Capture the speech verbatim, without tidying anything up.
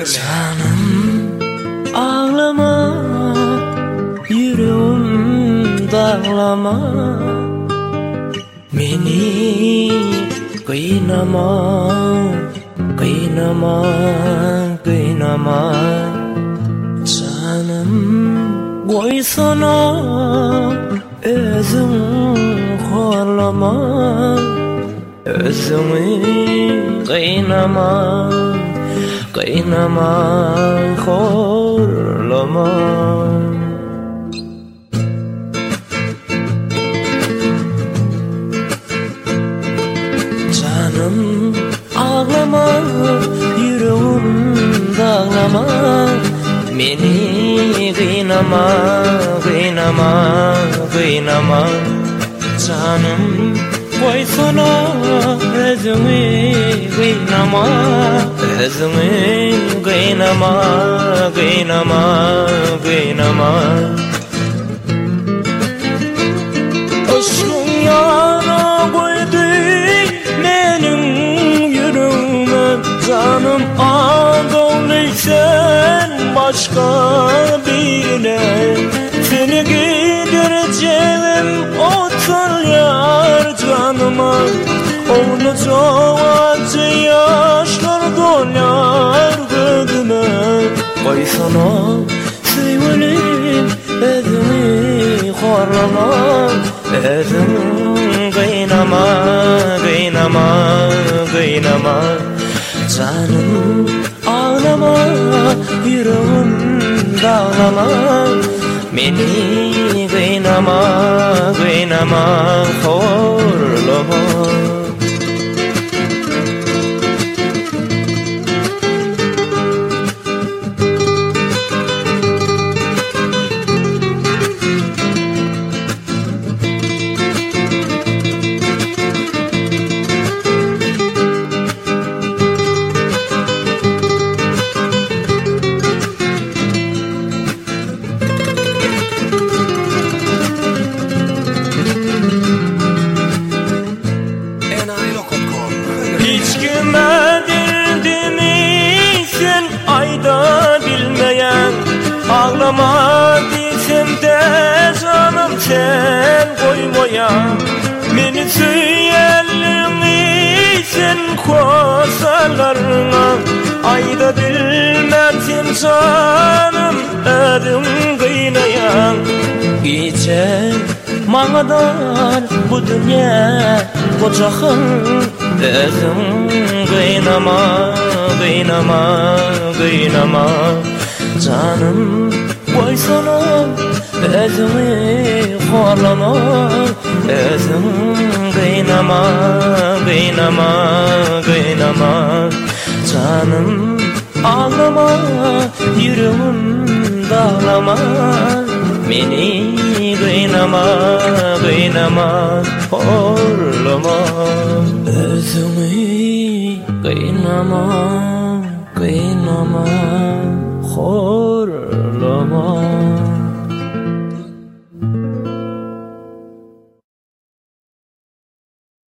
Canım ağlama, yüreğim dağlama, beni kıynama, kıynama, kıynama. Canım koysana, özün horlama, özünü kıynama, kıynama, horlama. Canım ağlama, yüreğim dağlama, beni kıynama, kıynama, kıynama. Canım koysana, özünü kıynama, özünü kıynama, kıynama, kıynama. Aşkın yara koydu benim yüreğime, canım ağlıysan başka birine. Seni gidereceğim otur yar canıma, onu çok acı yaşlar dolar gözüme. Koysana sevgilim, özünü horlama, özünü kıynama, kıynama, kıynama. Canım ağlama, yüreğim dağlama, beni kıynama, kıynama, horlama. Hiç kime derdimi sen ayda bilmeyen, ağlama desem de canım sen koymayan. Beni söylerini sen kosalarına, ayda bilmezsin canım ödüm kıynayan. Gece mağadan bu dünya kocakın, özün kıynama, kıynama, kıynama. Canım koysana, özünü horlama, özün kıynama, kıynama, kıynama. Canım ağlama, yüreğim dağlama, beni kıynama, kıynama, horlama. Özünü kıynama, kıynama, horlama.